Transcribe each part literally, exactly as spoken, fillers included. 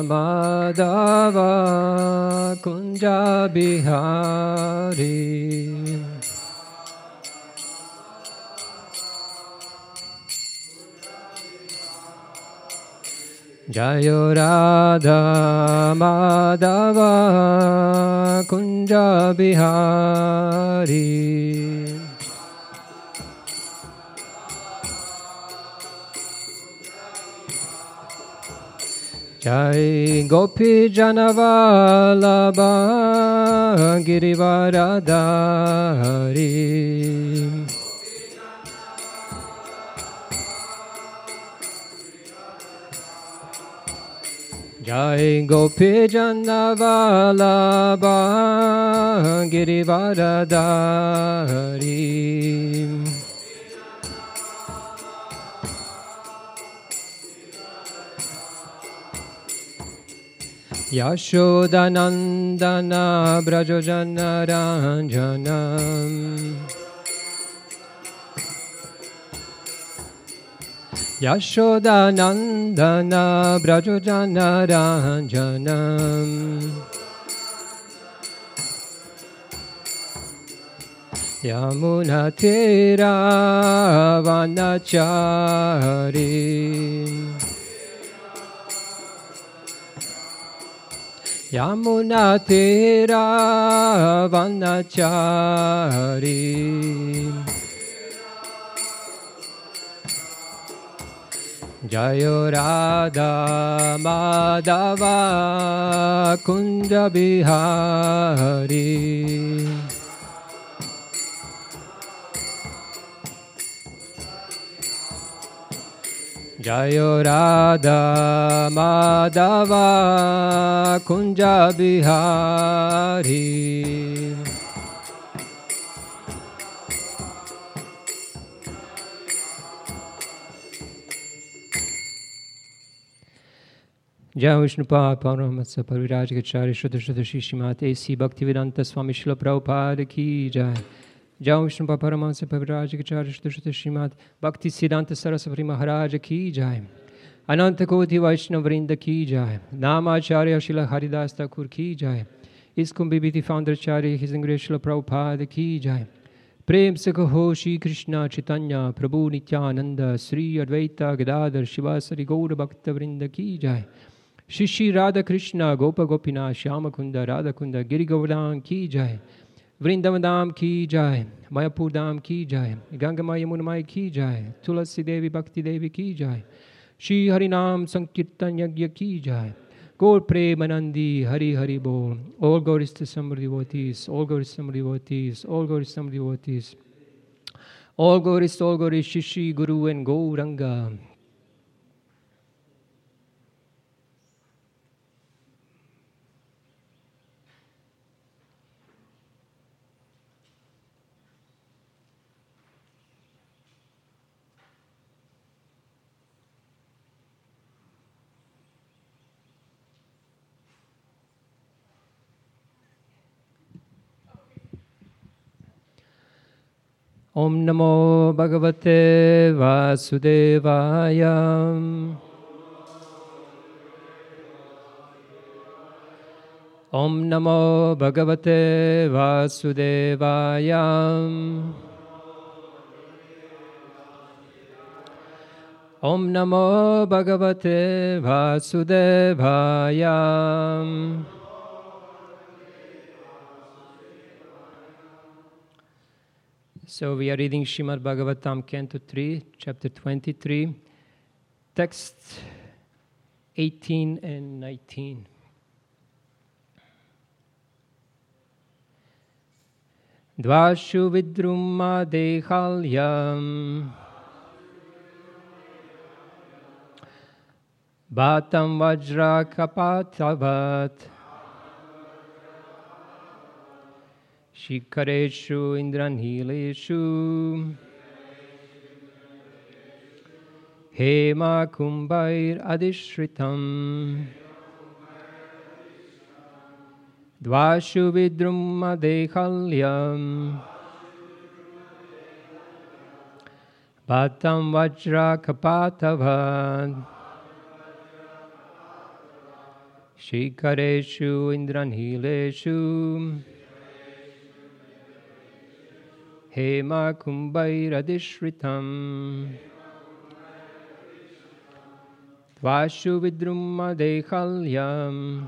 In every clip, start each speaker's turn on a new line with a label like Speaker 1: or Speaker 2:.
Speaker 1: Madhava Kunja Bihari Jayo Radha Madhava Kunja Bihari Jai Gopi Janavalabha Girivaradhari Jai Gopi Janavalabha Girivaradhari Yashodanandana Brajojana Ranjanam Yashodanandana Brajojana Ranjanam Yamuna Tira Vanachari Yamuna Tira Vanachari Jayo Radha Madhava Kunja Bihari Jayo Radha Madhava Kunja Bihari Jai Vishnupad Paramahamsa Parivrajagacharya Shuddha Shuddha Shri Srimati A C Bhaktivedanta Swami Srila Prabhupada Ki Jai Jai Vishnupad Paramahamsa Parivrajagacharya Shuddha Shuddha Srimati Bhakti Siddhanta Saraswati Maharaj Ki Jai Ananta Koti Vaishnava Vrinda Ki Jai Namacharya Srila Haridas Thakur Ki Jai ISKCON B B T Founder Acharya His Grace Srila Prabhupada Ki Jai Prem se kaho Shri Krishna Chaitanya Prabhu Nityananda Sri Advaita Gadadhar Shivasari Gaura Bhakta Vrinda Ki Jai Shri Shri Radha Krishna Gopa Gopina Shyama Kunda Radha Kunda Giri Govardhan Ki Jai Vrindavan Dham Ki Jai Mayapur Dham Ki Jai Ganga Maya Munamai Ki Jai Tulasi Devi Bhakti Devi Ki Jai Shri Harinam Sankirtan Yagya Ki Jai Gaur Premanandi Hari Hari Bol All glories to Samriddhi devotees All glories to Samriddhi devotees All glories to Samriddhi devotees All glories all glories Shri Shri Guru and Gauranga Om Namo Bhagavate Vasudevaya Om Namo Bhagavate Vasudevaya Om Namo Bhagavate Vasudevaya So we are reading Srimad Bhagavatam, Canto three, Chapter twenty-three, Text eighteen and nineteen. Dvashu vidrumma dehalyam Bhatam vajra kapatavat Shikareshu indranhileshu Hema kumbhair adishritam Dvashu vidrumma dehalyam Bhatam vajra kapatavat Shikareshu Indranileshu Hema Kumbhairadishritam Vashu Vidruma Dehalyam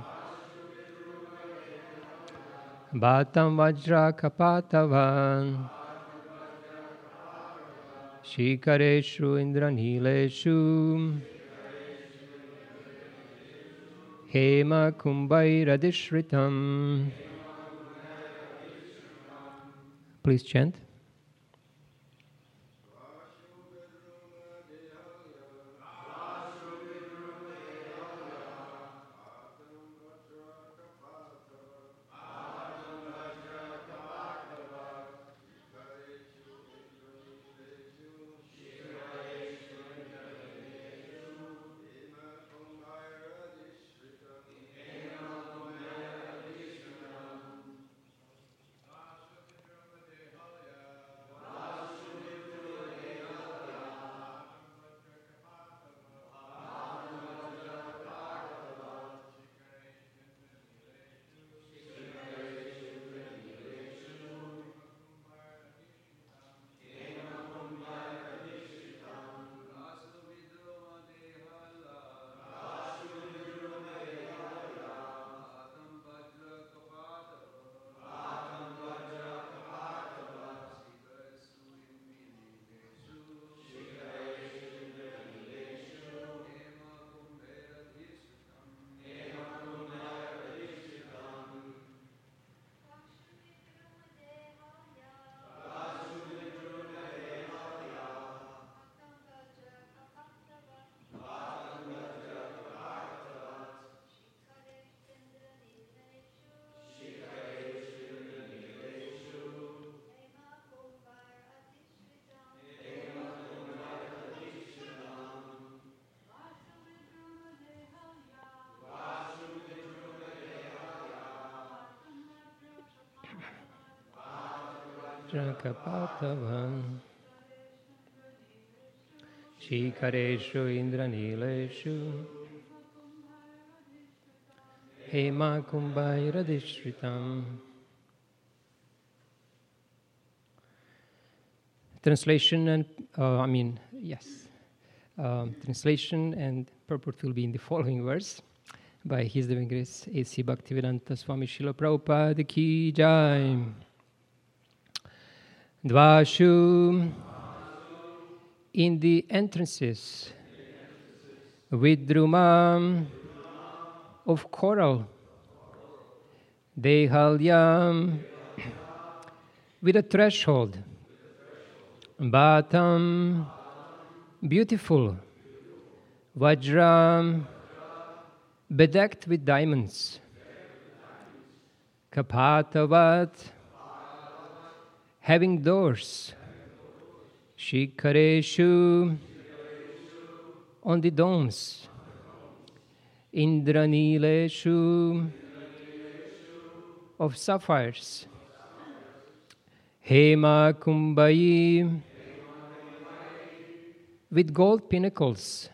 Speaker 1: Bhatam Vajra Kapatavan Shikareshu Indranileshu Hema Kumbhairadishritam. Please chant. Kapatavan Shikareshu Indranileshu Hema Kumbhairadishritam. Translation and, uh, I mean, yes. Um, translation and purport will be in the following verse by His Divine Grace A C Bhaktivedanta Swami Srila Prabhupada Ki Jai. Dvashu, in the entrances, Vidruma of coral, Dehalyam with a threshold, Bhatam beautiful, Vajra bedecked with diamonds, Kapatavat having doors, Shikareshu on the domes, Indranileshu of sapphires, Hema Kumbhai with gold pinnacles,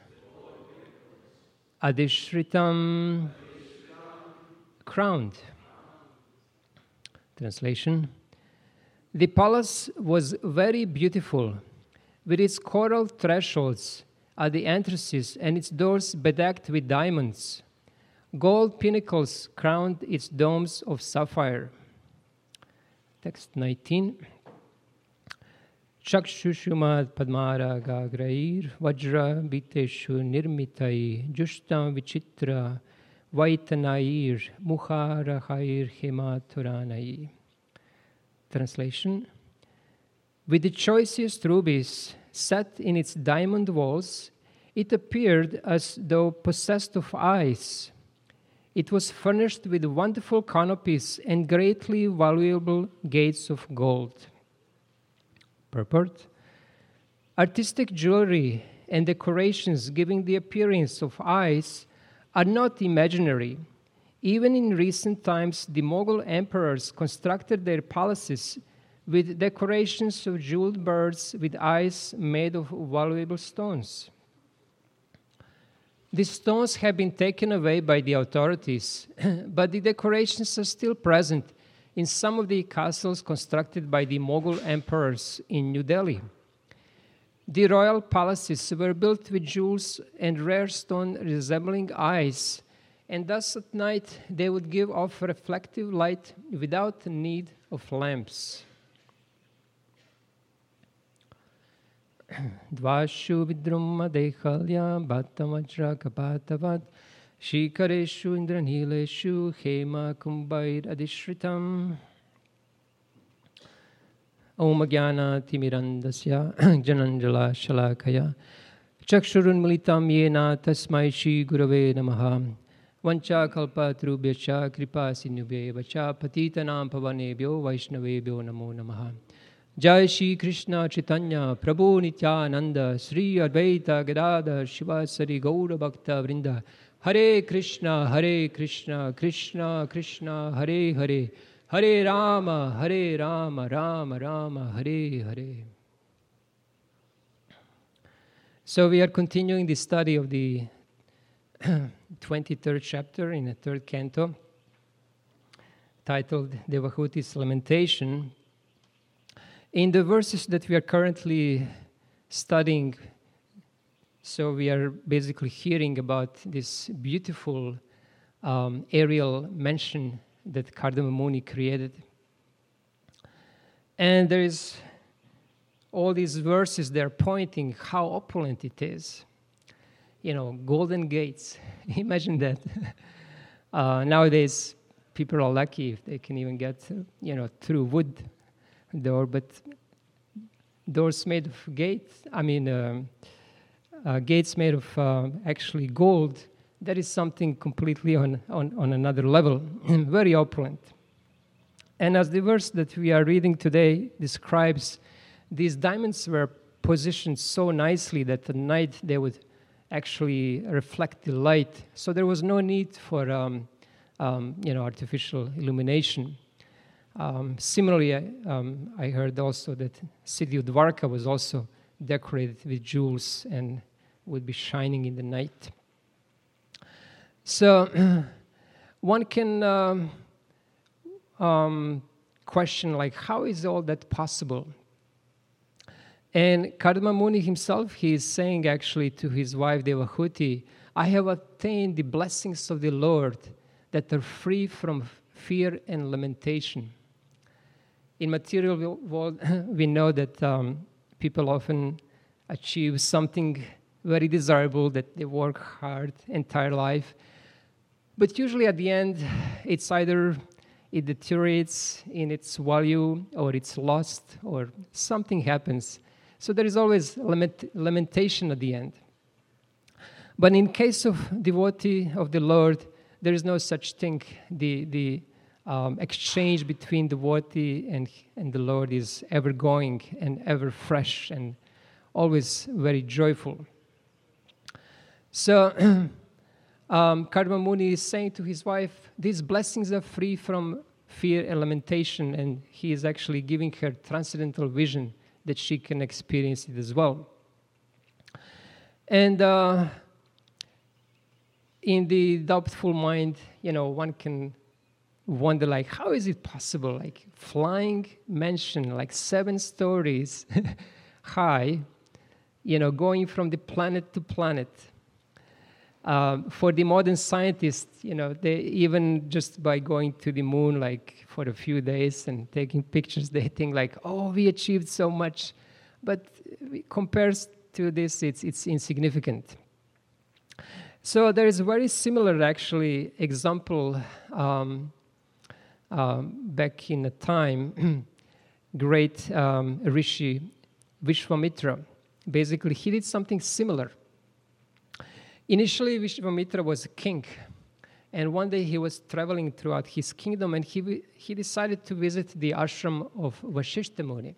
Speaker 1: Adishritam crowned. Translation. The palace was very beautiful, with its coral thresholds at the entrances and its doors bedecked with diamonds. Gold pinnacles crowned its domes of sapphire. Text nineteen. Chakshushumat padmara gagrair vajra biteshu nirmitai jushtam vichitra vaitanair mukharahair hematuranai. Translation. With the choicest rubies set in its diamond walls, it appeared as though possessed of eyes. It was furnished with wonderful canopies and greatly valuable gates of gold. Purport. Artistic jewelry and decorations giving the appearance of eyes are not imaginary. Even in recent times, the Mughal emperors constructed their palaces with decorations of jeweled birds with eyes made of valuable stones. The stones have been taken away by the authorities, but the decorations are still present in some of the castles constructed by the Mughal emperors in New Delhi. The royal palaces were built with jewels and rare stone resembling eyes, and thus at night they would give off reflective light without the need of lamps. Dvashu vidrumma dekhalya bhattamajra kapatavat shikareshu indranileshu hema kumbair adishritam. Om Jnana Timirandasya Jananjala Shalakaya Chakshurun Militam Yena Tasmai Shri Gurave Namaha Vancha Kalpa Trubhyacha Kripa Sinubhe Vacha Patitanam Pavanebhyo Vaishnavebhyo Namo Namaha. Jai Shri Krishna Chaitanya Prabhu Nityananda Sri Advaita Gadadhar Shivasari Gaura Bhakta Vrinda. Hare Krishna Hare Krishna Krishna Krishna Hare Hare Hare Rama Hare Rama Rama Rama Hare Hare. So we are continuing the study of the twenty-third chapter in the third canto, titled Devahuti's Lamentation. In the verses that we are currently studying, so we are basically hearing about this beautiful um, aerial mansion that Kardama Muni created. And there is all these verses, they're pointing how opulent it is. You know, golden gates. Imagine that. uh, nowadays, people are lucky if they can even get, you know, through wood door, but doors made of gates, I mean, uh, uh, gates made of uh, actually gold, that is something completely on, on, on another level, very opulent. And as the verse that we are reading today describes, these diamonds were positioned so nicely that at night they would actually reflect the light. So there was no need for um, um, you know, artificial illumination. Um, similarly, I, um, I heard also that city of Dwarka was also decorated with jewels and would be shining in the night. So one can um, um, question, like, how is all that possible? And Kardama Muni himself, he is saying actually to his wife Devahuti, I have attained the blessings of the Lord that are free from fear and lamentation. In material world, we know that um, people often achieve something very desirable, that they work hard entire life. But usually at the end, it's either it deteriorates in its value, or it's lost, or something happens. So there is always lament lamentation at the end. But in case of devotee of the Lord, there is no such thing. The, the um, exchange between devotee and, and the Lord is ever going and ever fresh and always very joyful. So um, Kardama Muni is saying to his wife, these blessings are free from fear and lamentation, and he is actually giving her transcendental vision that she can experience it as well. And uh, in the doubtful mind, you know, one can wonder, like, how is it possible? Like, flying mansion, like seven stories high, you know, going from the planet to planet. Um, for the modern scientists, you know, they even just by going to the moon, like for a few days and taking pictures, they think like, oh, we achieved so much. But compared to this, it's, it's insignificant. So there is a very similar, actually, example um, um, back in the time. Great um, Rishi Vishwamitra, basically, he did something similar. Initially, Vishwamitra was a king, and one day he was traveling throughout his kingdom, and he, he decided to visit the ashram of Vashishta Muni.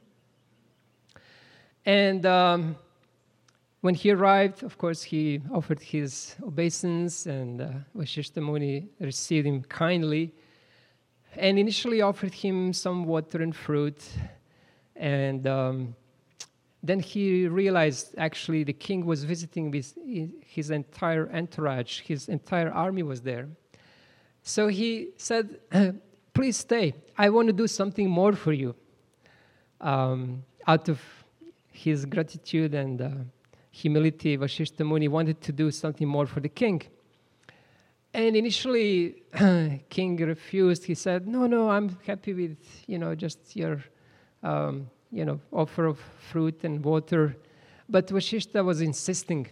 Speaker 1: And um, when he arrived, of course, he offered his obeisance, and uh, Vashishta Muni received him kindly, and initially offered him some water and fruit, and um, then he realized actually the king was visiting with his entire entourage, his entire army was there. So he said, please stay. I want to do something more for you. Um, out of his gratitude and uh, humility, Vashishta Muni wanted to do something more for the king. And initially, king refused. He said, no, no, I'm happy with, you know, just your, um, you know, offer of fruit and water. But Vashishta was insisting.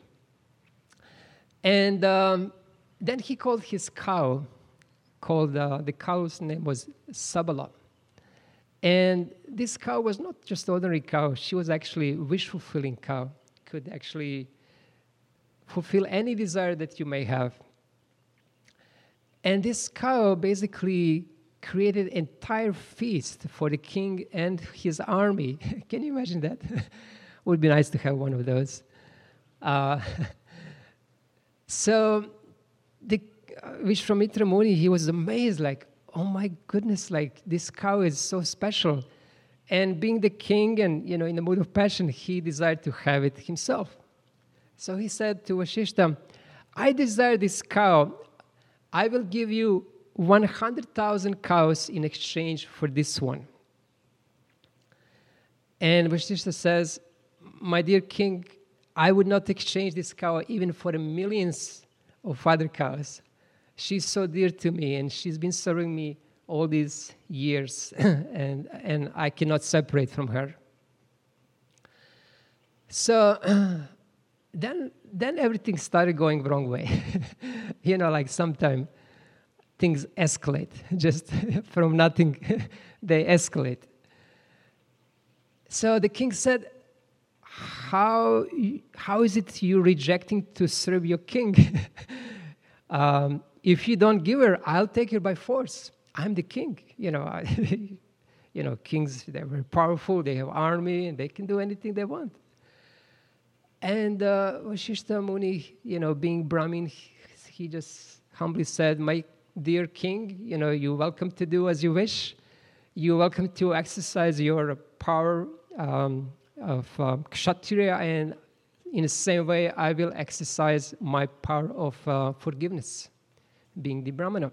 Speaker 1: And um, then he called his cow, called, uh, the cow's name was Sabala. And this cow was not just ordinary cow. She was actually a wish-fulfilling cow. Could actually fulfill any desire that you may have. And this cow basically created an entire feast for the king and his army. Can you imagine that? Would be nice to have one of those. Uh, so the uh, Vishwamitra Muni, he was amazed, like, oh my goodness, like this cow is so special. And being the king and, you know, in the mood of passion, he desired to have it himself. So he said to Vashishta, I desire this cow. I will give you one hundred thousand cows in exchange for this one. And Vashishta says, my dear king, I would not exchange this cow even for the millions of other cows. She's so dear to me, and she's been serving me all these years, and, and I cannot separate from her. So then, then everything started going the wrong way. You know, like sometimes things escalate. Just from nothing, they escalate. So the king said, how, how is it you rejecting to serve your king? um, if you don't give her, I'll take her by force. I'm the king. You know, I, you know, kings, they're very powerful. They have army, and they can do anything they want. And uh, Vashishta Muni, you know, being Brahmin, he, he just humbly said, my dear king, you know, you're welcome to do as you wish. You're welcome to exercise your power um, of uh, Kshatriya, and in the same way, I will exercise my power of uh, forgiveness, being the Brahmana.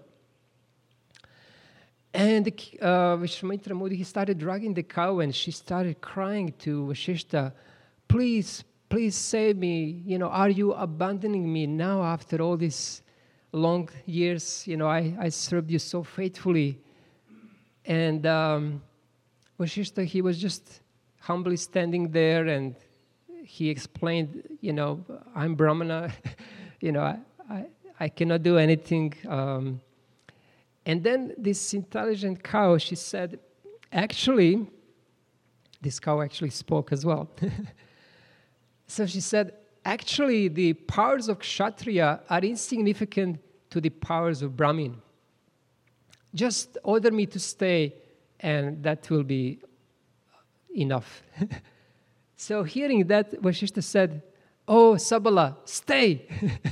Speaker 1: And uh, Vishwamitra Muni, he started dragging the cow, and she started crying to Vashishta, please, please save me. You know, are you abandoning me now after all these long years? You know, I, I served you so faithfully. And um, Vashishta, he was just humbly standing there, and he explained, you know, I'm Brahmana. you know, I, I, I cannot do anything. Um, And then this intelligent cow, she said, actually, this cow actually spoke as well. So she said, actually, the powers of Kshatriya are insignificant to the powers of Brahmin. Just order me to stay, and that will be enough. So hearing that, Vashishta said, oh, Sabala, stay.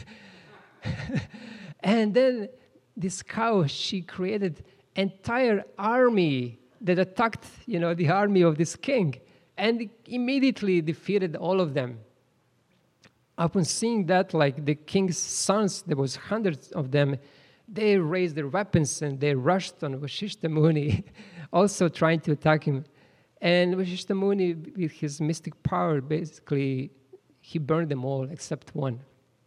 Speaker 1: And then this cow, she created entire army that attacked, you know, the army of this king, and immediately defeated all of them. Upon seeing that, like the king's sons, there was hundreds of them, they raised their weapons and they rushed on Vashishta Muni, also trying to attack him. And Vashishta Muni, with his mystic power, basically, he burned them all except one.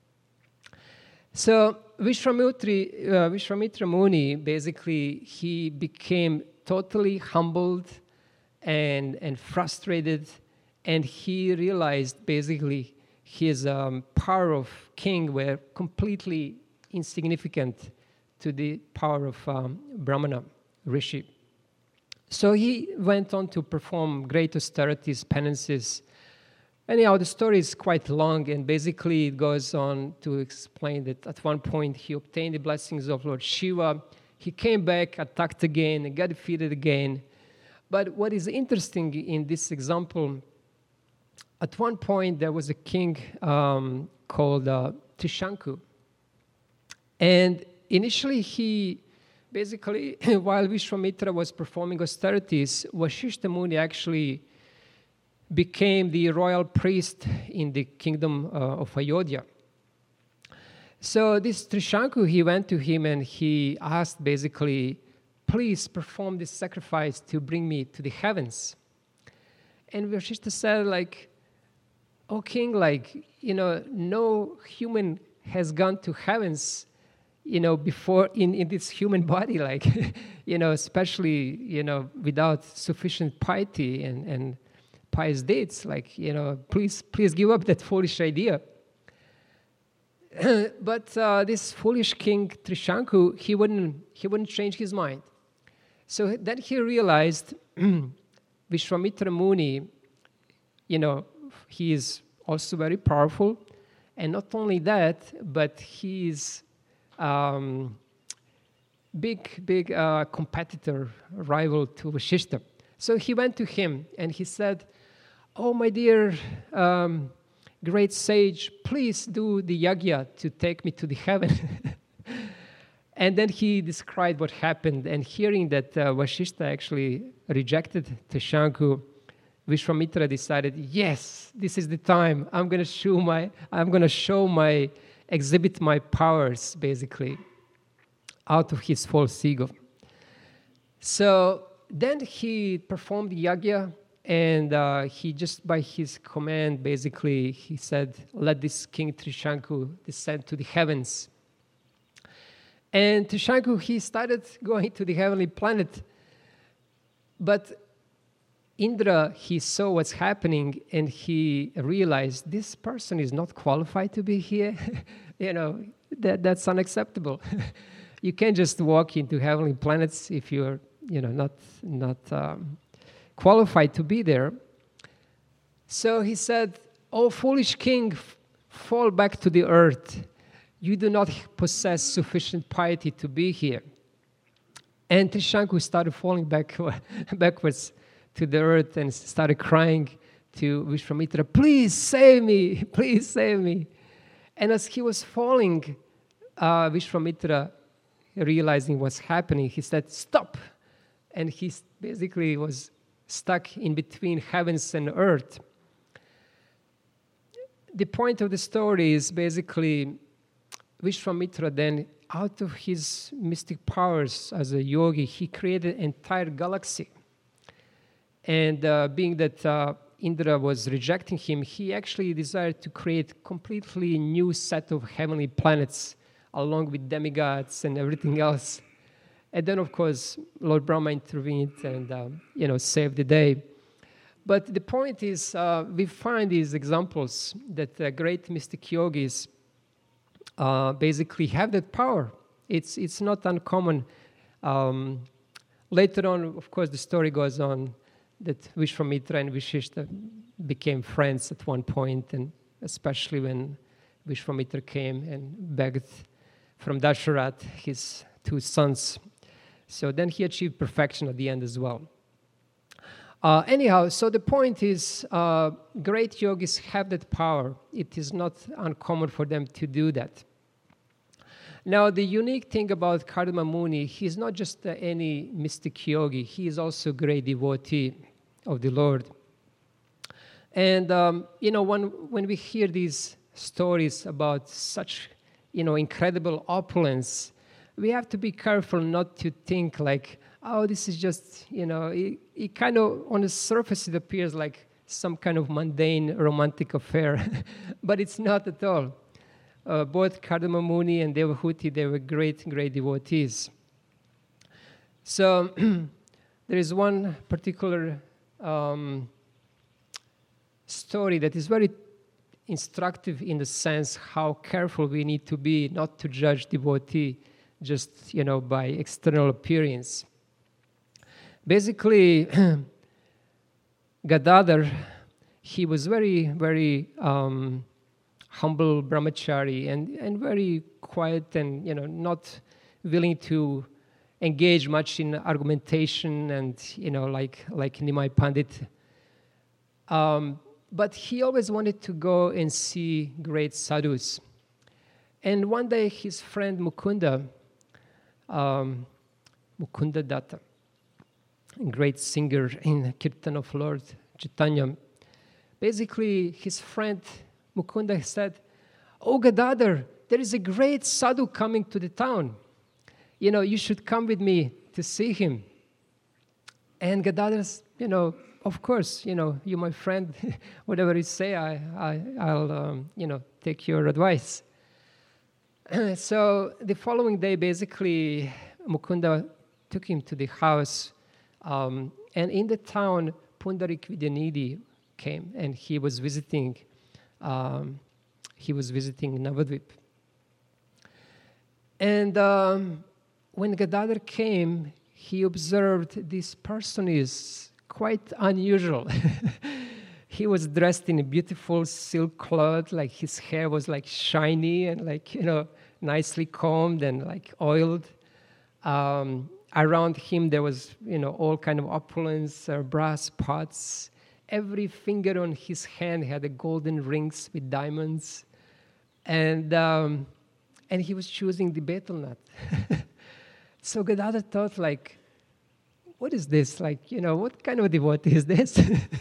Speaker 1: So Vishwamitra, uh, Vishwamitra Muni, basically, he became totally humbled and, and frustrated, and he realized, basically, his um, power of king were completely insignificant to the power of um, Brahmana, Rishi. So he went on to perform great austerities, penances. Anyhow, the story is quite long, and basically it goes on to explain that at one point he obtained the blessings of Lord Shiva. He came back, attacked again, and got defeated again. But what is interesting in this example, at one point there was a king um, called uh, Tishanku. And initially he, basically, while Vishwamitra was performing austerities, Vashishta Muni actually became the royal priest in the kingdom uh, of Ayodhya. So this Trishanku, he went to him and he asked basically, please perform this sacrifice to bring me to the heavens. And Vashishta said, like, oh king, like, you know, no human has gone to heavens, you know, before in, in this human body, like, you know, especially, you know, without sufficient piety and, and pious deeds, like, you know, please, please give up that foolish idea. But uh, this foolish king Trishanku, he wouldn't, he wouldn't change his mind. So then he realized Vishwamitra Muni, you know, he is also very powerful. And not only that, but he is um, big, big uh, competitor, rival to Vashishta. So he went to him and he said, oh, my dear um, great sage, please do the yagya to take me to the heaven. And then he described what happened. And hearing that uh, Vashishta actually rejected Trishanku, Vishwamitra decided, yes, this is the time. I'm going to show my, I'm going to show my, exhibit my powers, basically, out of his false ego. So then he performed the yagya, and uh, he just by his command, basically, he said, let this king Trishanku descend to the heavens. And Trishanku, he started going to the heavenly planet. But Indra, he saw what's happening, and he realized this person is not qualified to be here. You know, that, that's unacceptable. You can't just walk into heavenly planets if you're, you know, not, not um, qualified to be there. So he said, oh, foolish king, fall back to the earth. You do not possess sufficient piety to be here. And Trishanku started falling back, backwards to the earth and started crying to Vishwamitra, please save me, please save me. And as he was falling, uh, Vishwamitra, realizing what's happening, he said, stop. And he basically was stuck in between heavens and earth. The point of the story is basically Vishwamitra then, out of his mystic powers as a yogi, he created an entire galaxy. And uh, being that uh, Indra was rejecting him, he actually desired to create a completely new set of heavenly planets, along with demigods and everything else. And then, of course, Lord Brahma intervened and, uh, you know, saved the day. But the point is, uh, we find these examples that uh, great mystic yogis uh, basically have that power. It's, it's not uncommon. Um, later on, of course, the story goes on that Vishwamitra and Vashishta became friends at one point, and especially when Vishwamitra came and begged from Dasharat, his two sons. So then he achieved perfection at the end as well. Uh, anyhow, so the point is, uh, great yogis have that power. It is not uncommon for them to do that. Now, the unique thing about Kardama Muni, he's not just uh, any mystic yogi, he is also a great devotee of the Lord. And, um, you know, when, when we hear these stories about such, you know, incredible opulence, we have to be careful not to think like, oh, this is just, you know, it, it kind of, on the surface, it appears like some kind of mundane romantic affair, but it's not at all. Uh, both Kardama Muni and Devahuti, they were great, great devotees. So there is one particular um, story that is very instructive in the sense how careful we need to be not to judge devotee just, you know, by external appearance. Basically, Gadadhar, he was very, very um, humble brahmachari and, and very quiet and, you know, not willing to engage much in argumentation and, you know, like, like Nimai Pandit. Um, but he always wanted to go and see great sadhus. And one day his friend Mukunda, um, Mukunda Datta, a great singer in Kirtan of Lord Chaitanya, basically his friend Mukunda said, "Oh, Gadadhar, there is a great sadhu coming to the town. You know, you should come with me to see him." And Gadadhar, you know, of course, you know, you're my friend. Whatever you say, I, I, I'll, um, you know, take your advice. So the following day, basically, Mukunda took him to the house. Um, and in the town, Pundarik Vidyanidhi came, and he was visiting, um, he was visiting Navadvip. And um, when Gadadhar came, he observed this person is quite unusual. He was dressed in a beautiful silk cloth, like his hair was like shiny and like, you know, nicely combed and like oiled. Um, around him there was, you know, all kind of opulence, uh, brass pots. Every finger on his hand had a golden rings with diamonds. And, um, and he was choosing the betel nut. So Gadadhar thought like, what is this? Like, you know, what kind of devotee is this?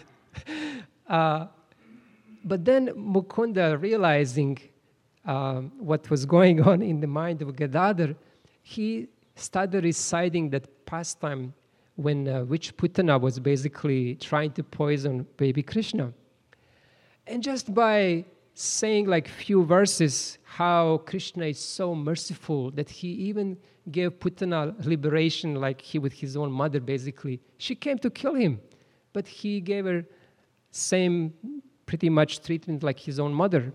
Speaker 1: uh, but then Mukunda, realizing um, what was going on in the mind of Gadadhar, he started reciting that pastime when uh, witch Putana was basically trying to poison baby Krishna. And just by saying like few verses, how Krishna is so merciful that he even gave Putana liberation, like he with his own mother, basically. She came to kill him, but he gave her same pretty much treatment like his own mother.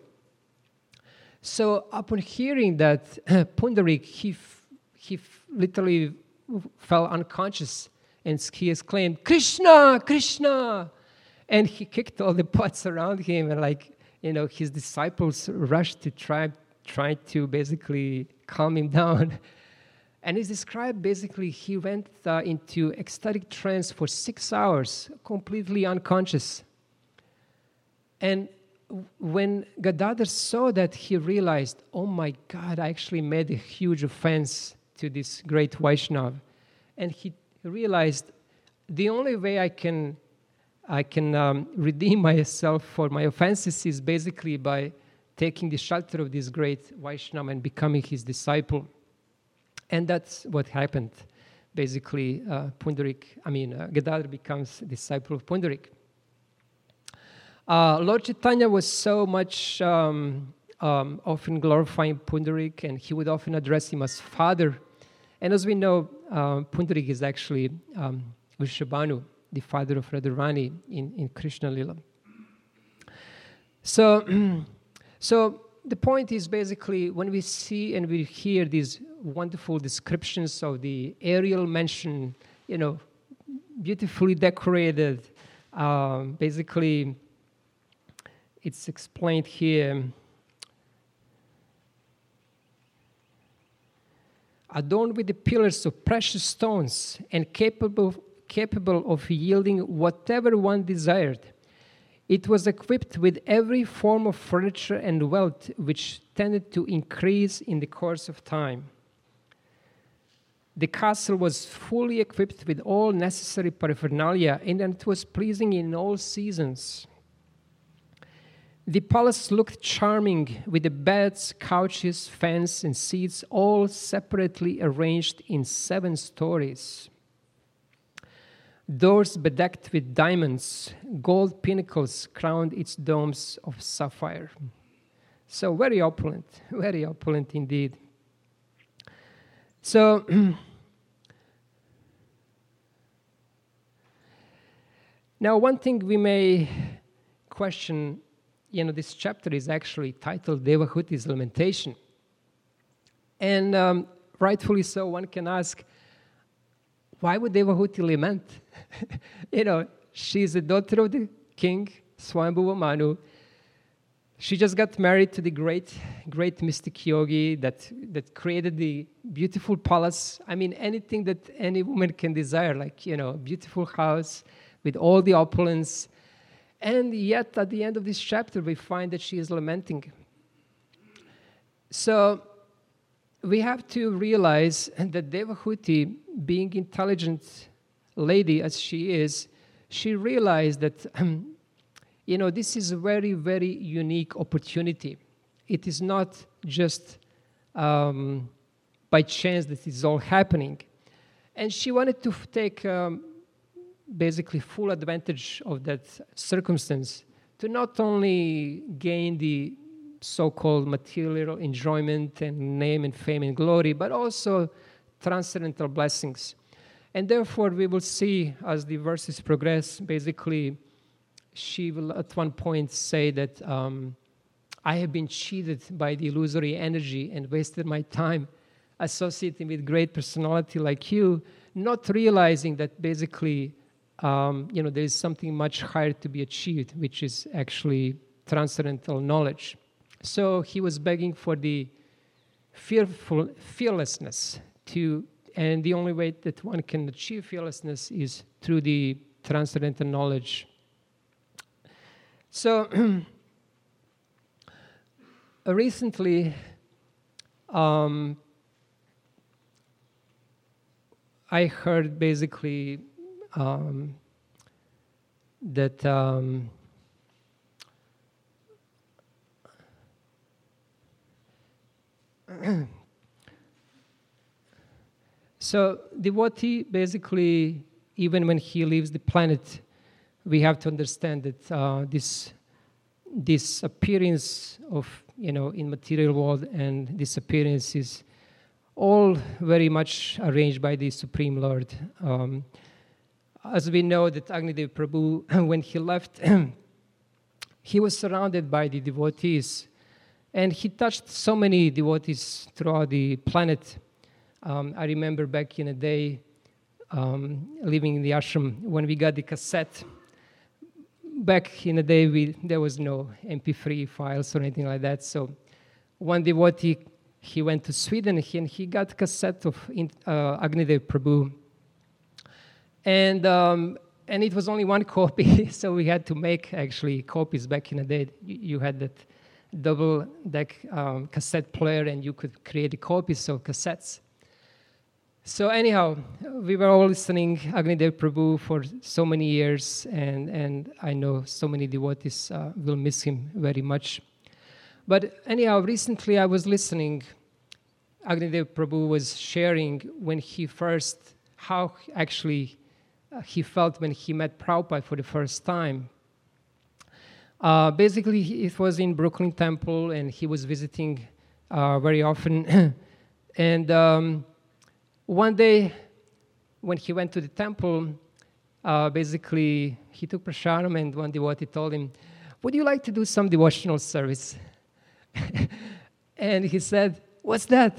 Speaker 1: So upon hearing that, Pundarik, he, f- he f- literally fell unconscious, and he exclaimed, "Krishna, Krishna!" And he kicked all the pots around him, and like, you know, his disciples rushed to try, try to basically calm him down. And it's described basically he went uh, into ecstatic trance for six hours, completely unconscious. And when Gadadhar saw that, he realized, oh my God, I actually made a huge offense to this great Vaishnava. And he realized the only way I can, I can um, redeem myself for my offenses is basically by taking the shelter of this great Vaishnava and becoming his disciple. And that's what happened. Basically, uh, Pundarik, I mean, uh, Gadadhar becomes a disciple of Pundarik. Uh, Lord Chaitanya was so much um, um, often glorifying Pundarik, and he would often address him as father. And as we know, uh, Pundarik is actually um, Vrishabhanu, the father of Radharani in, in Krishna Lila. So, so the point is basically when we see and we hear these wonderful descriptions of the aerial mansion, you know, beautifully decorated, um, basically it's explained here, adorned with the pillars of precious stones and capable, capable of yielding whatever one desired. It was equipped with every form of furniture and wealth which tended to increase in the course of time. The castle was fully equipped with all necessary paraphernalia, and it was pleasing in all seasons. The palace looked charming, with the beds, couches, fans, and seats all separately arranged in seven stories. Doors bedecked with diamonds, gold pinnacles crowned its domes of sapphire. So very opulent, very opulent indeed. So, now one thing we may question, you know, this chapter is actually titled Devahuti's Lamentation. And um, rightfully so, one can ask, why would Devahuti lament? You know, she's the daughter of the king, Swayambhuva Manu. She just got married to the great, great mystic yogi that, that created the beautiful palace. I mean, anything that any woman can desire, like, you know, a beautiful house with all the opulence. And yet, at the end of this chapter, we find that she is lamenting. So, we have to realize that Devahuti, being intelligent lady as she is, she realized that um, you know, this is a very, very unique opportunity. It is not just um, by chance that it's all happening. And she wanted to f- take um, basically full advantage of that circumstance to not only gain the so-called material enjoyment and name and fame and glory, but also transcendental blessings. And therefore, we will see as the verses progress, basically, she will at one point say that um, I have been cheated by the illusory energy and wasted my time associating with great personality like you, not realizing that basically, um, you know, there is something much higher to be achieved, which is actually transcendental knowledge. So he was begging for the fearful fearlessness to, and the only way that one can achieve fearlessness is through the transcendental knowledge. So recently, um, I heard basically um, that um, so devotee basically, even when he leaves the planet, we have to understand that uh, this this appearance of, you know, in material world and this appearance is all very much arranged by the Supreme Lord. Um, as we know that Agnidev Prabhu, when he left, he was surrounded by the devotees, and he touched so many devotees throughout the planet. Um, I remember back in the day, um, living in the ashram, when we got the cassette. Back in the day, we, there was no M P three files or anything like that. So one devotee, he went to Sweden and he got a cassette of uh, Agnidev Prabhu. And, um, and it was only one copy, so we had to make actually copies back in the day. You, you had that double deck um, cassette player and you could create copies of cassettes. So anyhow, we were all listening Agnidev Prabhu for so many years, and, and I know so many devotees uh, will miss him very much. But anyhow, recently I was listening, Agnidev Prabhu was sharing when he first, how actually uh, he felt when he met Prabhupada for the first time. Uh, basically, it was in Brooklyn Temple, and he was visiting uh, very often. and um, one day, when he went to the temple, uh, basically, he took prasadam, and one devotee told him, would you like to do some devotional service? And he said, what's that?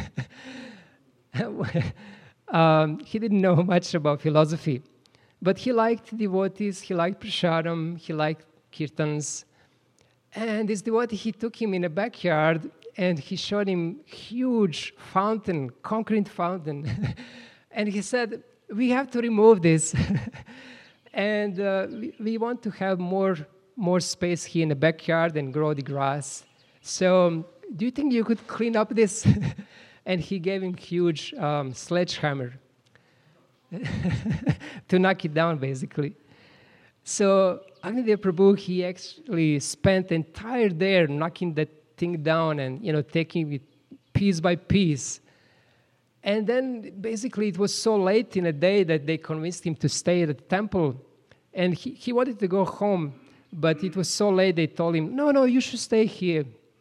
Speaker 1: um, he didn't know much about philosophy, but he liked devotees, he liked prasadam, he liked kirtans. And this devotee, he took him in a backyard, and he showed him huge fountain, concrete fountain. And he said, we have to remove this. and uh, we, we want to have more, more space here in the backyard and grow the grass. So um, do you think you could clean up this? And he gave him huge um, sledgehammer to knock it down, basically. So Agnidev Prabhu, he actually spent the entire day knocking that thing down and, you know, taking it piece by piece. And then basically it was so late in the day that they convinced him to stay at the temple. And he, he wanted to go home, but it was so late they told him, no, no, you should stay here.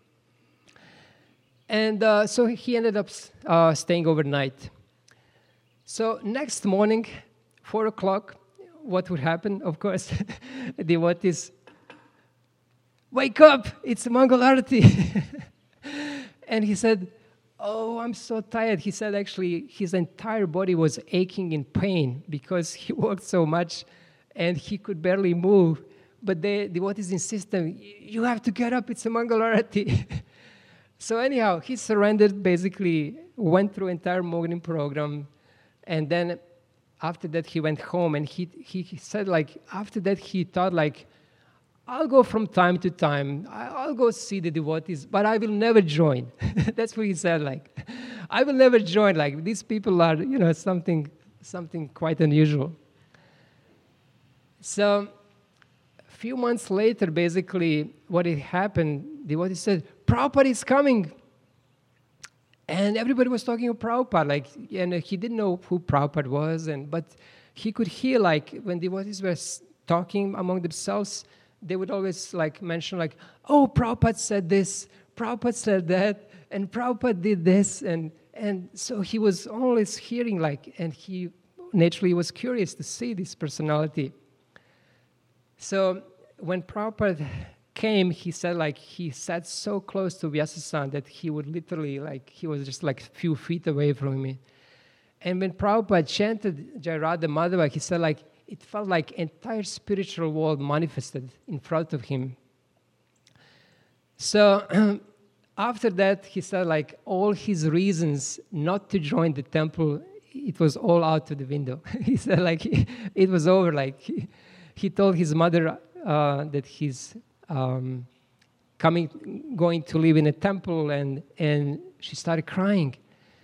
Speaker 1: And uh, so he ended up uh, staying overnight. So next morning, four o'clock, what would happen? Of course, the devotees, wake up, it's Mangal Arati. And he said, oh, I'm so tired. He said actually his entire body was aching in pain because he worked so much and he could barely move. But the devotees insisted, you have to get up, it's a Mangal Arati. So anyhow, he surrendered, basically went through entire morning program, and then after that he went home, and he, he said like, after that he thought like, I'll go from time to time, I'll go see the devotees, but I will never join. That's what he said, like, I will never join, like, these people are, you know, something, something quite unusual. So few months later, basically, what had happened, devotee said, Prabhupada is coming. And everybody was talking about Prabhupada, like, and he didn't know who Prabhupada was, and but he could hear, like, when devotees were talking among themselves, they would always, like, mention, like, oh, Prabhupada said this, Prabhupada said that, and Prabhupada did this, and and so he was always hearing, like, and he naturally was curious to see this personality. So when Prabhupada came, he said, like, he sat so close to Vyasa-san that he would literally, like, he was just like a few feet away from me. And when Prabhupada chanted Jai Radha Madhava, he said, like, it felt like entire spiritual world manifested in front of him. So after that, he said, like, all his reasons not to join the temple, it was all out of the window. He said, like, it was over. Like, he, he told his mother uh, that he's um, coming, going to live in a temple, and and she started crying.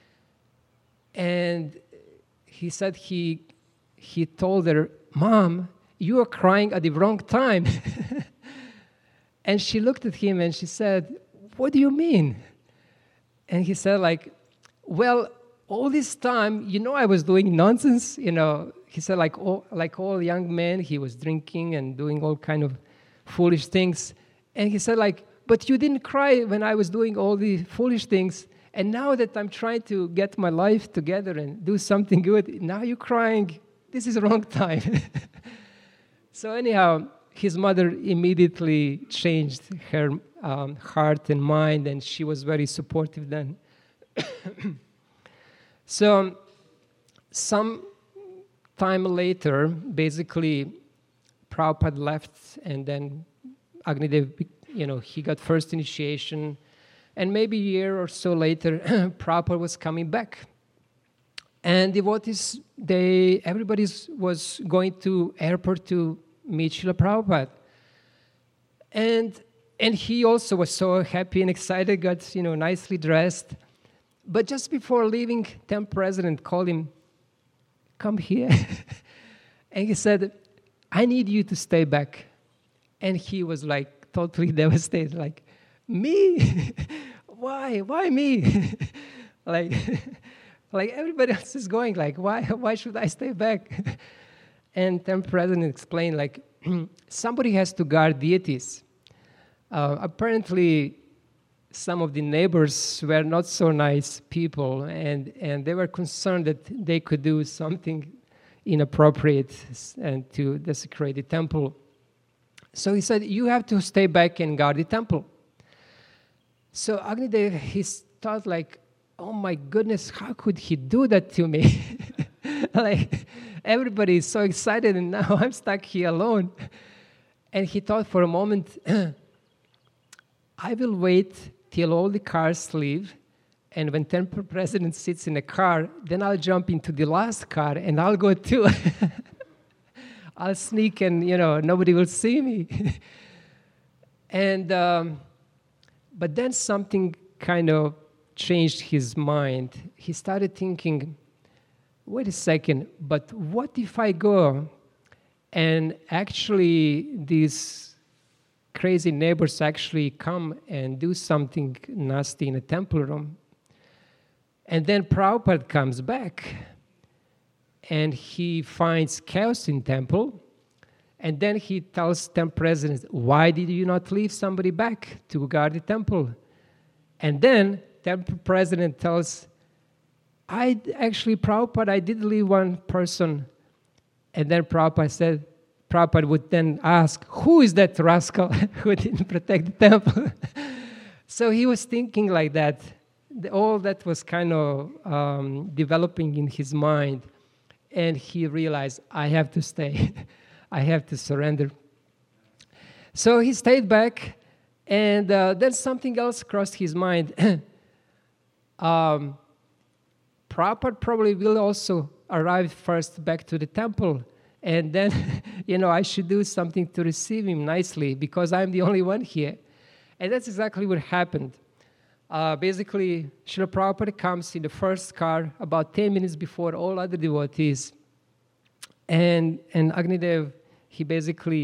Speaker 1: And he said he he told her, Mom, you are crying at the wrong time. And she looked at him and she said, what do you mean? And he said, like, well, all this time, you know, I was doing nonsense, you know. He said, like all, like all young men, he was drinking and doing all kind of foolish things. And he said, like, but you didn't cry when I was doing all the foolish things. And now that I'm trying to get my life together and do something good, now you're crying. This is the wrong time. So anyhow, his mother immediately changed her um, heart and mind, and she was very supportive then. So some time later, basically, Prabhupada left, and then Agnidev, you know, he got first initiation, and maybe a year or so later, Prabhupada was coming back. And devotees, they, everybody was going to airport to meet Srila Prabhupada. And, and he also was so happy and excited, got, you know, nicely dressed. But just before leaving, temple president called him, come here. And he said, I need you to stay back. And he was like totally devastated, like, me? Why? Why me? like, like everybody else is going, like, why, why should I stay back? And temple president explained, like, somebody has to guard deities. Uh, apparently, some of the neighbors were not so nice people, and, and they were concerned that they could do something inappropriate and to desecrate the temple. So he said, you have to stay back and guard the temple. So Agnidev, he thought, like, oh my goodness, how could he do that to me? Like, everybody is so excited, and now I'm stuck here alone. And he thought for a moment, I will wait till all the cars leave, and when temple president sits in a car, then I'll jump into the last car, and I'll go too. I'll sneak, and, you know, nobody will see me. and um, But then something kind of changed his mind. He started thinking, wait a second, but what if I go and actually these crazy neighbors actually come and do something nasty in a temple room? And then Prabhupada comes back and he finds chaos in temple, and then he tells temple president, why did you not leave somebody back to guard the temple? And then temple president tells, I actually, Prabhupada, I did leave one person. And then Prabhupada said, Prabhupada would then ask, who is that rascal who didn't protect the temple? So he was thinking like that. All that was kind of um, developing in his mind. And he realized, I have to stay. I have to surrender. So he stayed back, and uh, then something else crossed his mind. um, Prabhupada probably will also arrive first back to the temple, and then, you know, I should do something to receive him nicely because I'm the only one here. And that's exactly what happened. Uh, basically, Srila Prabhupada comes in the first car about ten minutes before all other devotees. And, and Agnidev, he basically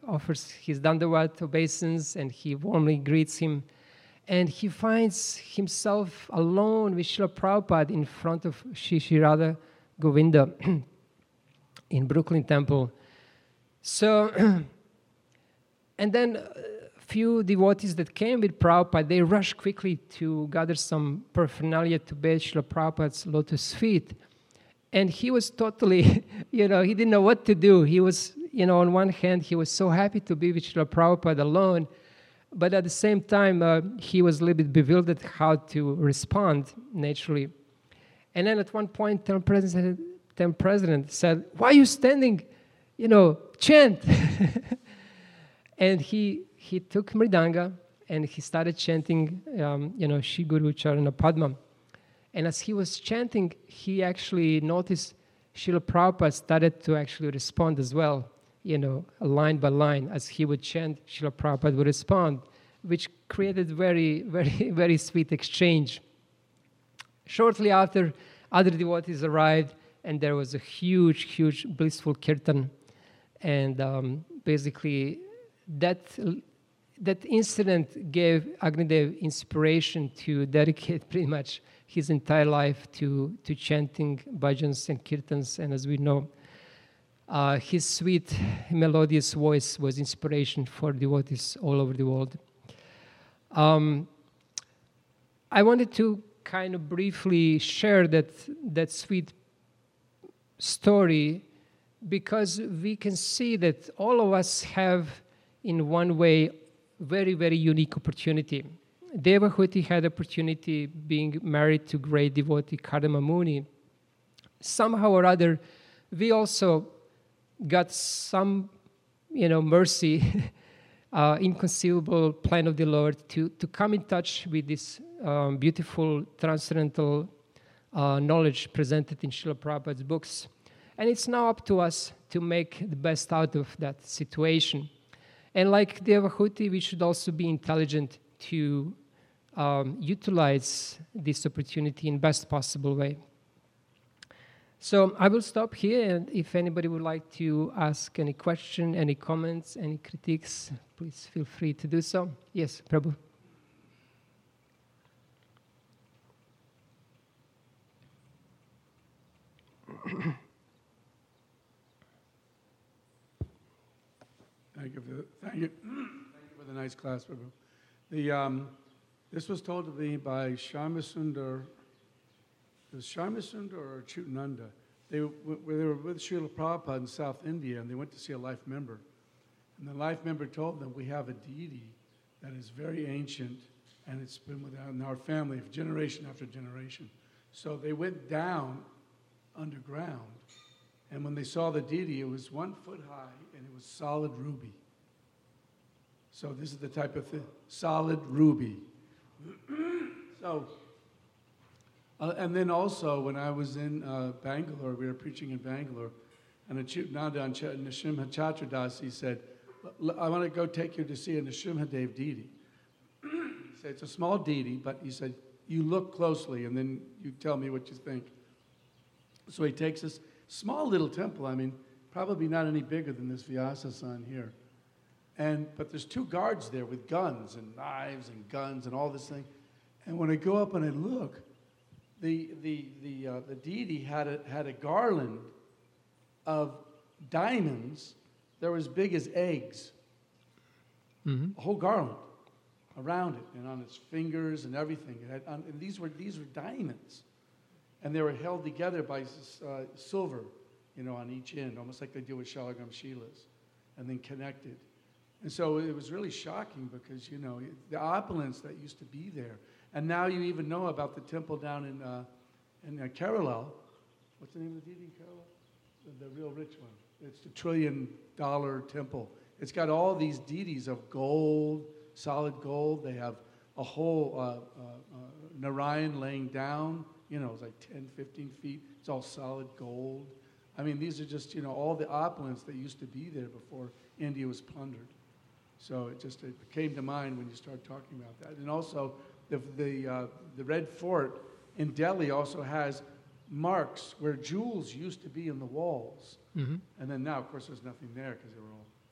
Speaker 1: offers his Dandavat obeisance, and he warmly greets him. And he finds himself alone with Srila Prabhupada in front of Shri Shri Radha Govinda in Brooklyn Temple. So, and then a few devotees that came with Prabhupada, they rushed quickly to gather some paraphernalia to bathe Srila Prabhupada's lotus feet. And he was totally, you know, he didn't know what to do. He was, you know, on one hand, he was so happy to be with Srila Prabhupada alone, but at the same time, uh, he was a little bit bewildered how to respond naturally. And then at one point, the president, the president said, "Why are you standing? You know, chant." And he he took mridanga and he started chanting, um, you know, Shri Guru Charana Padma. And as he was chanting, he actually noticed Srila Prabhupada started to actually respond as well, you know, line by line. As he would chant, Srila Prabhupada would respond, which created very, very, very sweet exchange. Shortly after, other devotees arrived, and there was a huge, huge blissful kirtan. And um, basically, that, that incident gave Agnidev inspiration to dedicate pretty much his entire life to, to chanting bhajans and kirtans. And as we know, uh, his sweet, melodious voice was inspiration for devotees all over the world. Um, I wanted to kind of briefly share that, that sweet story because we can see that all of us have, in one way, very, very unique opportunity. Devahuti had opportunity being married to great devotee Kardama Muni. Somehow or other, we also got some, you know, mercy, uh, inconceivable plan of the Lord to, to come in touch with this um, beautiful transcendental uh, knowledge presented in Srila Prabhupada's books. And it's now up to us to make the best out of that situation. And like Devahuti, we should also be intelligent to um, utilize this opportunity in best possible way. So I will stop here, and if anybody would like to ask any question, any comments, any critiques, please feel free to do so. Yes, Prabhu.
Speaker 2: Thank you for the, thank you, thank you for the nice class, Prabhu. The, um, this was told to me by Shyamsundar. It was Shyamsundar or Chutananda. They, w they were with Srila Prabhupada in South India, and they went to see a life member. And the life member told them, we have a deity that is very ancient, and it's been within our family for generation after generation. So they went down underground, and when they saw the deity, it was one foot high, and it was solid ruby. So this is the type of thing, solid ruby. So, uh, and then also, when I was in uh, Bangalore, we were preaching in Bangalore, and Achyutananda and Nrsimha Chaturdasi said, I want to go take you to see a Nrsimhadev deity. He said, it's a small deity, but he said, you look closely, and then you tell me what you think. So he takes us, small little temple, I mean, probably not any bigger than this Vyasa-san here. And, but there's two guards there with guns and knives and guns and all this thing. And when I go up and I look, the, the, the, uh, the deity had a, had a garland of diamonds that were as big as eggs. Mm-hmm. A whole garland around it and on its fingers and everything. It had, um, and these were, these were diamonds. And they were held together by uh, silver, you know, on each end, almost like they do with Shalagram Shilas, and then connected. And so it was really shocking because, you know, the opulence that used to be there. And now you even know about the temple down in, uh, in uh, Kerala. What's the name of the deity in Kerala? The, the real rich one. It's the trillion dollar temple. It's got all these deities of gold, solid gold. They have a whole uh, uh, uh, Narayan laying down. You know, it's like ten, fifteen feet. It's all solid gold. I mean, these are just, you know, all the opulence that used to be there before India was plundered. So it just it came to mind when you start talking about that. And also, the, the, uh, the Red Fort in Delhi also has marks where jewels used to be in the walls. Mm-hmm. And then now, of course, there's nothing there because they were all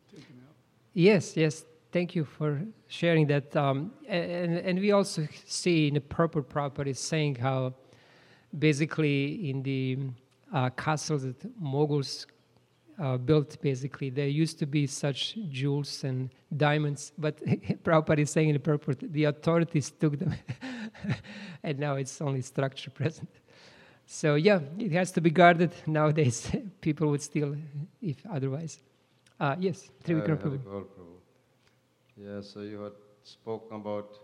Speaker 2: taken out.
Speaker 1: Yes, yes. Thank you for sharing that. Um, and, and we also see in the purple property saying how basically in the uh, castles that Moguls uh, built, basically, there used to be such jewels and diamonds, but Prabhupada is saying in the purple, the authorities took them, and now it's only structure present. So yeah, it has to be guarded nowadays. People would steal if otherwise. Uh, yes, Trivikram Prabhu.
Speaker 3: Hari Prabhu. Yeah, so you had spoken about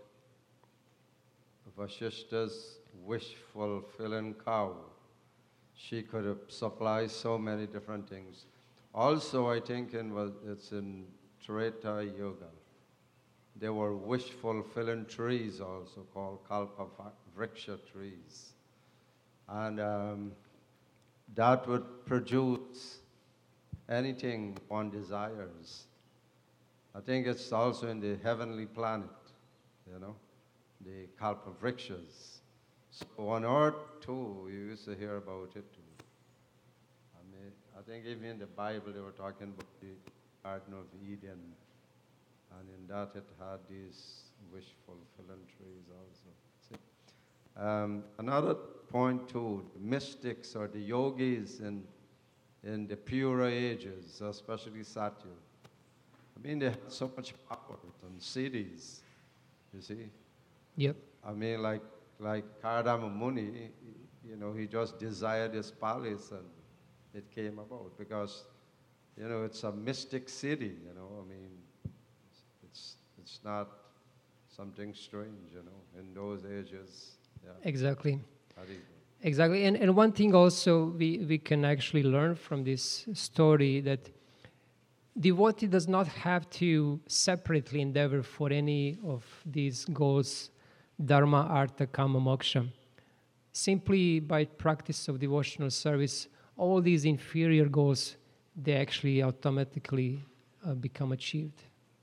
Speaker 3: Vashishta's wish-fulfilling cow. She could have supplied so many different things. Also, I think in, well, it's in Treta Yoga. There were wish-fulfilling trees also called Kalpa Vriksha trees. And um, that would produce anything one desires. I think it's also in the heavenly planet, you know, the Kalpa Vrikshas. So on earth too, you used to hear about it too. I mean, I think even in the Bible they were talking about the Garden of Eden, and in that it had these wish-fulfilling trees also. See? Um, another point too, the mystics or the yogis in, in the purer ages, especially Satya, I mean, they had so much power and cities, you see.
Speaker 1: Yep.
Speaker 3: I mean, like like Kardama Muni, you know, he just desired his palace and it came about because, you know, it's a mystic city, you know. I mean, it's it's not something strange, you know, in those ages. Yeah.
Speaker 1: Exactly.
Speaker 3: Hari.
Speaker 1: Exactly. And, and one thing also we, we can actually learn from this story that devotee does not have to separately endeavor for any of these goals, dharma, artha, kama, moksha. Simply by practice of devotional service, all these inferior goals, they actually automatically uh, become achieved.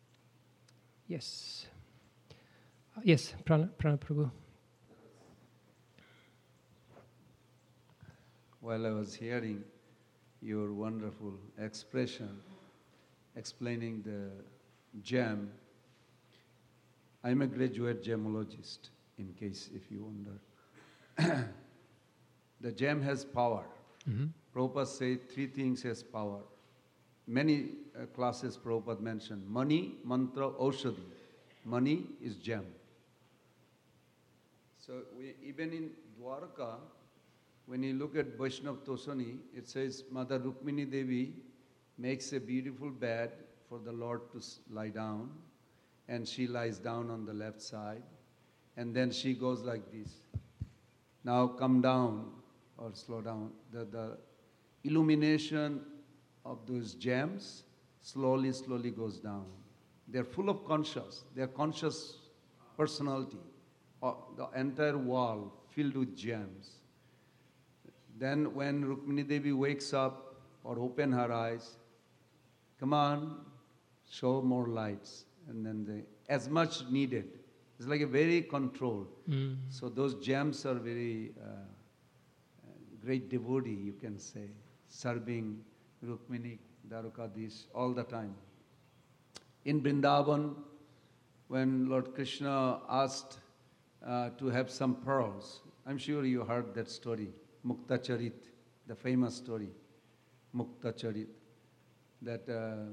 Speaker 1: Yes. Uh, yes, Prana, Prana Prabhu.
Speaker 4: While I was hearing your wonderful expression, explaining the gem, I'm a graduate gemologist, in case if you wonder. The gem has power.
Speaker 1: Mm-hmm.
Speaker 4: Prabhupada said three things has power. Many uh, classes Prabhupada mentioned, money, mantra, aushadhi. Money is gem. So we, even in Dwarka, when you look at Vaishnav Tosani, it says Mother Rukmini Devi makes a beautiful bed for the Lord to lie down, and she lies down on the left side, and then she goes like this. Now come down or slow down. The, the illumination of those gems slowly, slowly goes down. They're full of conscious, they're conscious personality. Uh, the entire wall filled with gems. Then when Rukmini Devi wakes up or open her eyes, come on, show more lights. And then they, as much needed. It's like a very controlled.
Speaker 1: Mm.
Speaker 4: So those gems are very uh, great devotee, you can say, serving Rukmini, Dwarkadhish all the time. In Vrindavan, when Lord Krishna asked uh, to have some pearls, I'm sure you heard that story, Mukta Charit, the famous story, Mukta Charit, that uh,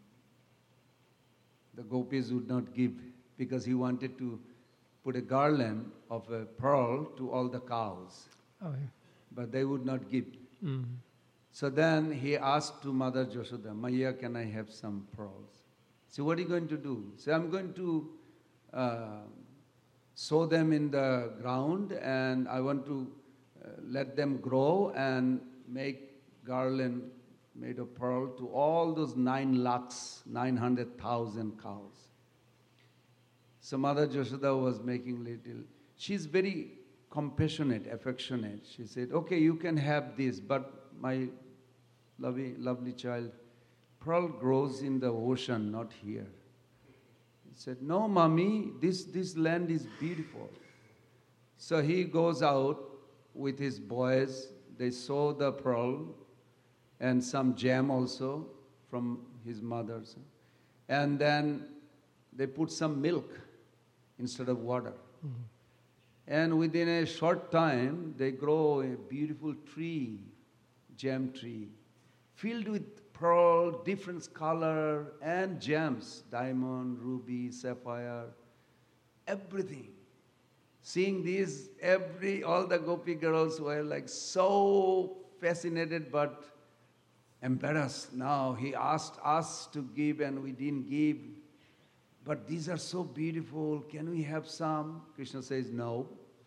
Speaker 4: the gopis would not give because he wanted to put a garland of a pearl to all the cows,
Speaker 1: Oh, yeah.
Speaker 4: but they would not give.
Speaker 1: Mm.
Speaker 4: So then he asked to Mother Yashoda, Maya, can I have some pearls? So what are you going to do? So I'm going to uh, sow them in the ground, and I want to uh, let them grow and make garland made of pearl to all those nine lakhs, nine hundred thousand cows. So Mother Yashoda was making little, she's very compassionate, affectionate. She said, okay, you can have this, but my lovely, lovely child, pearl grows in the ocean, not here. He said, no, mommy, this, this land is beautiful. So he goes out with his boys, they sow the pearl and some gem also from his mother's. and then they put some milk instead of water.
Speaker 1: Mhm.
Speaker 4: And within a short time, they grow a beautiful tree, gem tree, filled with pearl, different color, and gems, diamond, ruby, sapphire, everything. Seeing these, every all the gopi girls were like so fascinated but embarrassed. Now he asked us to give and we didn't give. But these are so beautiful. Can we have some? Krishna says no.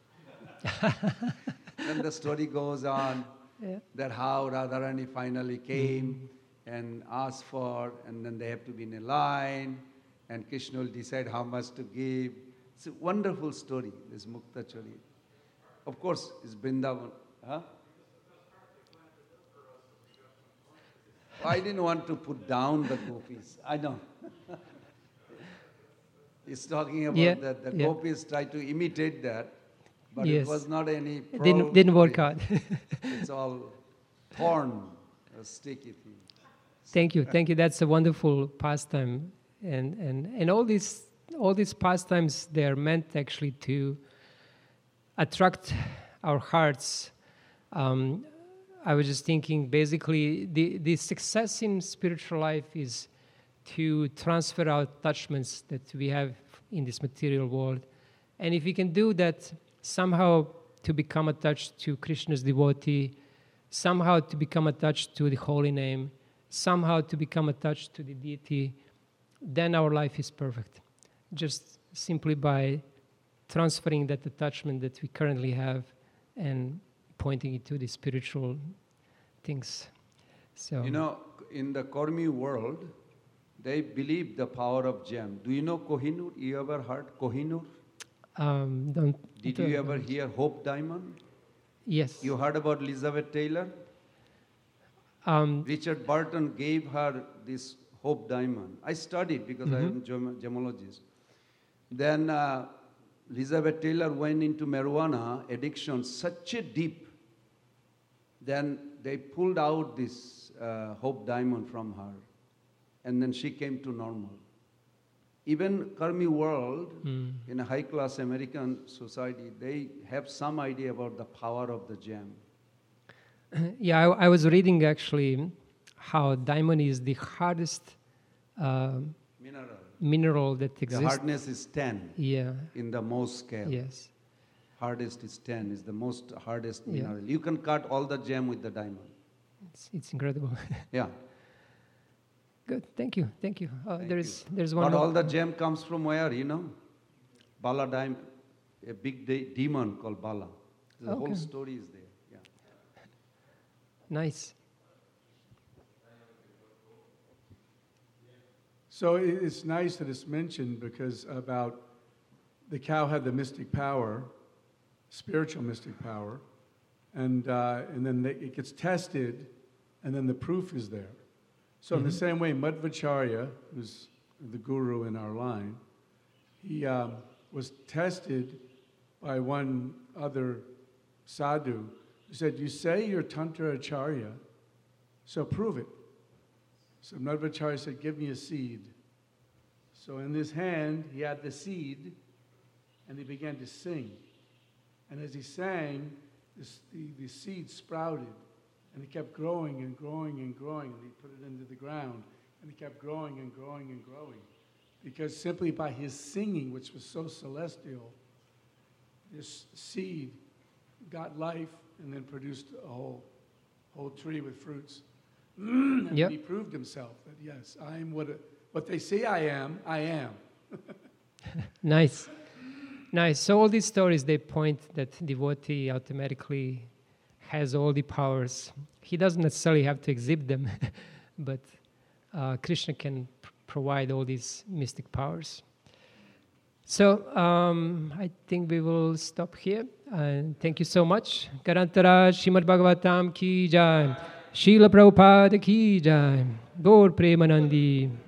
Speaker 4: Then the story goes on
Speaker 1: Yeah.
Speaker 4: that how Radharani finally came and asked for, and then they have to be in a line, and Krishna will decide how much to give. It's a wonderful story, this Mukta Chari. Of course, it's Vrindavan. Huh? I didn't want to put down the gopis. I know. He's talking about
Speaker 1: Yeah,
Speaker 4: that. The
Speaker 1: yeah.
Speaker 4: gopis try to imitate that, but
Speaker 1: Yes.
Speaker 4: it was not any
Speaker 1: It
Speaker 4: pearl
Speaker 1: didn't, didn't work
Speaker 4: tree.
Speaker 1: out.
Speaker 4: It's all thorn, a sticky thing.
Speaker 1: Thank you, thank you. That's a wonderful pastime, and and and all these all these pastimes, they are meant actually to attract our hearts. Um, I was just thinking, basically, the the success in spiritual life is to transfer our attachments that we have in this material world, and if we can do that, somehow to become attached to Krishna's devotee, somehow to become attached to the holy name, somehow to become attached to the deity, then our life is perfect. Just simply by transferring that attachment that we currently have and pointing it to the spiritual things. So
Speaker 4: You know, in the Kormi world, they believe the power of gem. Do you know Kohinoor? You ever heard Kohinoor?
Speaker 1: um, don't.
Speaker 4: Did
Speaker 1: don't-
Speaker 4: you ever hear Hope Diamond?
Speaker 1: Yes.
Speaker 4: You heard about Elizabeth Taylor?
Speaker 1: Um,
Speaker 4: Richard Burton gave her this Hope Diamond. I studied because I am gem- gemologist. Then uh, Elizabeth Taylor went into marijuana addiction such a deep. Then they pulled out this uh, Hope Diamond from her, and then she came to normal. Even Karmi world,
Speaker 1: mm,
Speaker 4: in a high-class American society, they have some idea about the power of the gem.
Speaker 1: yeah, I, I was reading actually how diamond is the hardest um
Speaker 4: Mineral.
Speaker 1: mineral that
Speaker 4: The
Speaker 1: exists.
Speaker 4: hardness is ten
Speaker 1: Yeah.
Speaker 4: in the most scale.
Speaker 1: Yes.
Speaker 4: Hardest is ten, is the most hardest
Speaker 1: Yeah.
Speaker 4: mineral. You can cut all the gem with the diamond.
Speaker 1: It's, it's incredible.
Speaker 4: Yeah.
Speaker 1: Good. Thank you. Thank you. Uh,
Speaker 4: Thank
Speaker 1: there's
Speaker 4: you.
Speaker 1: there's one
Speaker 4: But
Speaker 1: more.
Speaker 4: all the gem comes from where, you know? Bala diamond, a big de- demon called Bala. The whole
Speaker 1: Okay.
Speaker 4: story is there. Yeah.
Speaker 1: Nice.
Speaker 2: So i- it's nice that it's mentioned because about the cow had the mystic power, spiritual mystic power, and, uh, and then they, it gets tested, and then the proof is there. So in the same way, Madhvacharya, who's the guru in our line, he um, was tested by one other sadhu who said, "You say you're Tantra Acharya, so prove it." So Madhvacharya said, "Give me a seed." So in his hand, he had the seed, and he began to sing. And as he sang, this, the, the seed sprouted, and it kept growing and growing and growing, and he put it into the ground, and it kept growing and growing and growing. Because simply by his singing, which was so celestial, this seed got life and then produced a whole, whole tree with fruits. And
Speaker 1: Yep.
Speaker 2: he proved himself that, yes, I am what, what they say I am, I am.
Speaker 1: Nice. Nice. So all these stories, they point that devotee automatically has all the powers. He doesn't necessarily have to exhibit them, but uh, Krishna can pr- provide all these mystic powers. So um, I think we will stop here. And thank you so much. Garantara Srimad Bhagavatam ki jai. Srila Prabhupada ki jai. Gaur Premanandi.